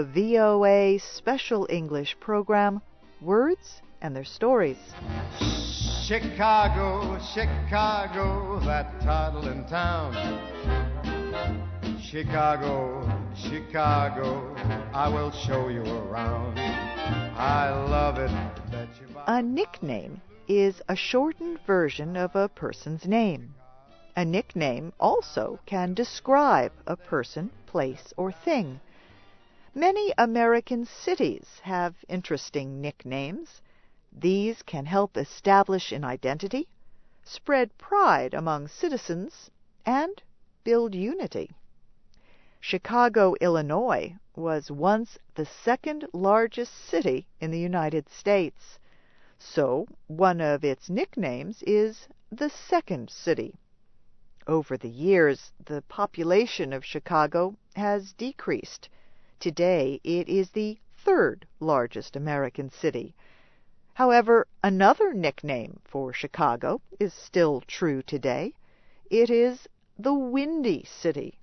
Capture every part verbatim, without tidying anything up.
V O A special English program, Words and Their Stories. Chicago, Chicago, that toddling town. Chicago, Chicago, I will show you around. I love it. Bet you buy- A nickname is a shortened version of a person's name. A nickname also can describe a person, place, or thing. Many American cities have interesting nicknames. These can help establish an identity, spread pride among citizens, and build unity. Chicago, Illinois, was once the second largest city in the United States. So, one of its nicknames is the Second City. Over the years, the population of Chicago has decreased. Today, it is the third largest American city. However, another nickname for Chicago is still true today. It is the Windy City.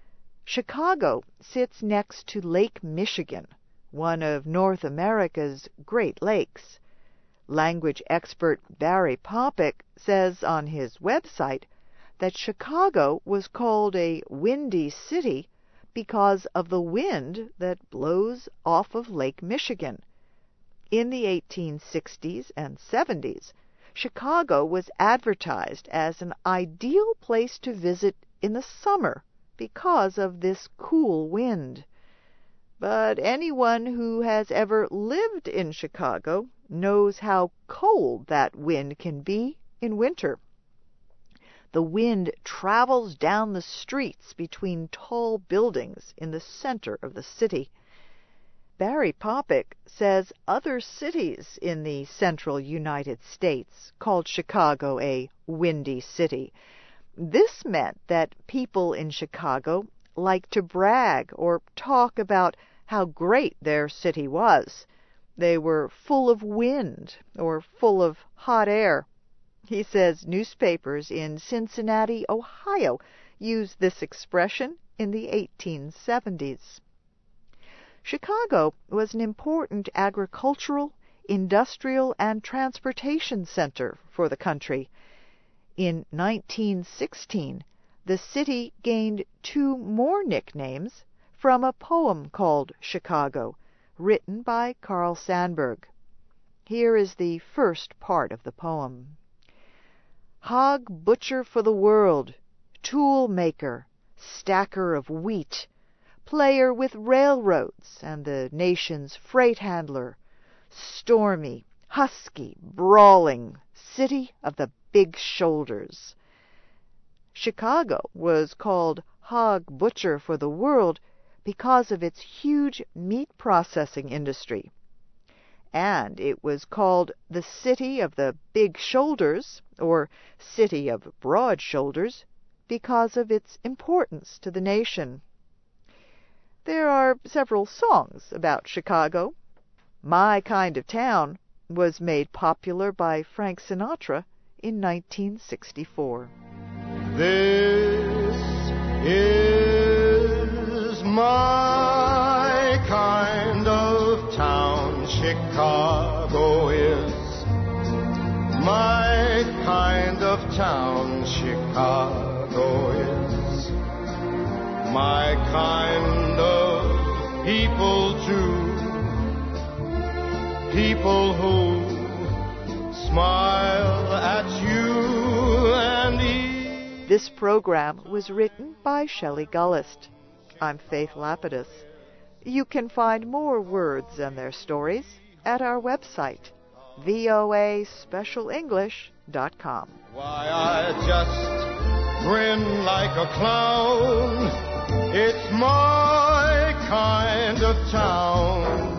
Chicago sits next to Lake Michigan, one of North America's Great Lakes. Language expert Barry Popick says on his website that Chicago was called a windy city because of the wind that blows off of Lake Michigan. In the eighteen sixties and seventies, Chicago was advertised as an ideal place to visit in the summer because of this cool wind. But anyone who has ever lived in Chicago knows how cold that wind can be in winter. The wind travels down the streets between tall buildings in the center of the city. Barry Popick says other cities in the central United States called Chicago a windy city. This meant that people in Chicago liked to brag or talk about how great their city was. They were full of wind or full of hot air. He says newspapers in Cincinnati, Ohio, used this expression in the eighteen seventies. Chicago was an important agricultural, industrial, and transportation center for the country. In nineteen sixteen, the city gained two more nicknames from a poem called Chicago, written by Carl Sandburg. Here is the first part of the poem. Hog butcher for the world, tool maker, stacker of wheat, player with railroads and the nation's freight handler, stormy, husky, brawling city of the big shoulders. Chicago was called hog butcher for the world because of its huge meat processing industry. And it was called the City of the Big Shoulders, or City of Broad Shoulders, because of its importance to the nation. There are several songs about Chicago. My Kind of Town was made popular by Frank Sinatra in nineteen sixty-four. This is my kind of town, Chicago is. My kind of town, Chicago is. My kind of people too. People who smile at you and eat. This program was written by Shelley Gullist. I'm Faith Lapidus. You can find more words and their stories at our website, V O A special english dot com. Why, I just grin like a clown. It's my kind of town.